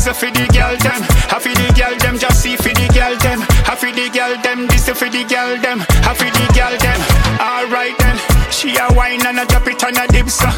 a for the girl them. I for the girl them, just see for the girl them. I for the girl them, this a for the girl them. I for the girl them. Alright then, she a wine and a drop it on a dip so.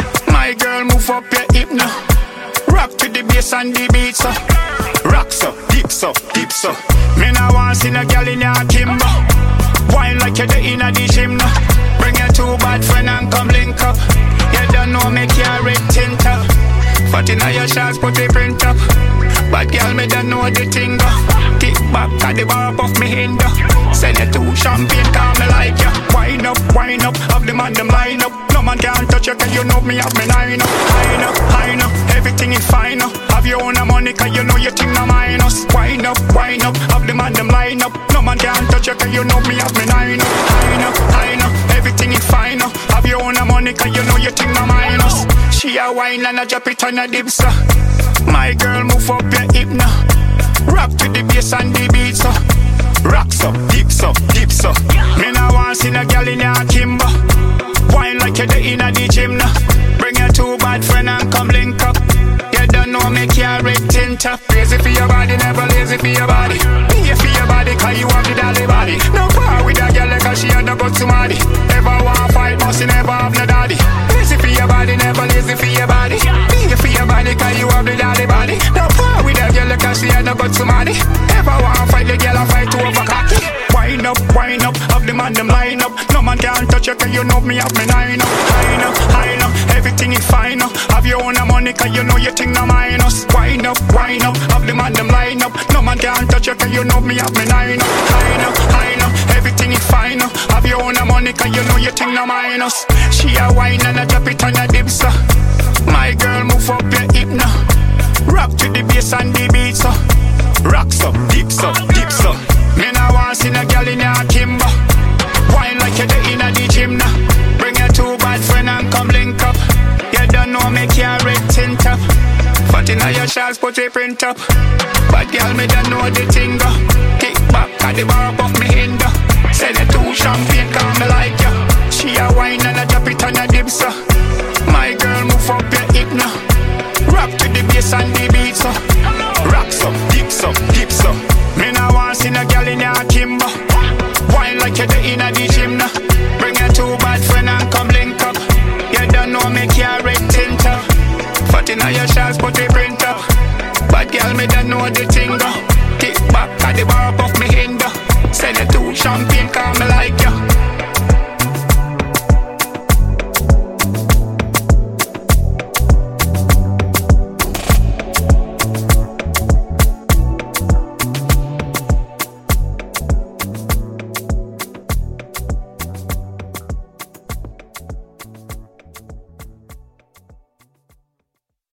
My girl move up your hip now. Rock to the bass and the beat so. Rock so, dip so, dip so. Me nah want see no girl in your kimbo. Wine like you're in a the gym now. Bring your two bad friend and come link up. You don't know make your red tint up. But in your shots put the print up. But girl me don't know the thing go. Kick back at the bar off me hand up. Send it to champagne call me like ya. Wine up, have the man them line up. No man can touch you cause you know me have me nine up. High up, everything is fine up. Have your own money cause you know you think no minus. Wine up, have the man them line up. No man can touch you cause you know me have me nine up. High up, everything is fine up. Have your own money cause you know you think no minus. She a wine and a drop it on a dip so. My girl move up your hip now. Rock to the bass and the beat so. Rock so, dip so, dip so. Me nah want see no girl in your kimbo. Wine like you're in a the gym now. Bring your two bad friend and come link up. You don't know make your red tint up. Lazy for your body, never lazy for your body. Pay for your body cause you have the dolly body. No power with a girl cause she had no go to money. Never want fight, must never have no daddy. Lazy for your body, never lazy for your body. Pay for your body cause you have the dolly body. No power with a girl cause she had no go to money. Never want fight the girl and fight to over cocky. Wine up, have the man them line up. No man can touch you cause you know me have me nine up. High up, everything is fine up. Have your own money cause you know you think no minus. Wine up, have the man them line up. No man can touch you cause you know me have me nine up. High up, everything is fine up. Have your own money cause you know you think no minus. She a wine and a drop it on a dip so. My girl move up your hip now. Rock to the bass and the beat so. Rock so, dip so, dip so. Me nah want see no girl in your kimbo. Wine like you're in a the gym now. Bring your two bad friend and come link up. You don't know make your red tint up. But in your shots put the print up. But girl me don't know the thing go. Kick back at the bar off me hand up. Send it to champagne call me like ya. She a wine and a drop it on a dip so. My girl move up your hip now. Rock to the bass and the beat so. Rock so, dip so, dip so. Me nah want see no girl in your kimbo. Wine like you're in a the gym now. Bring your two bad friend and come link up. You don't know make your red tint up. But in your shots put the print up. But girl me don't know the thing go. Kick back at the bar off me hand up. Send it to champagne call me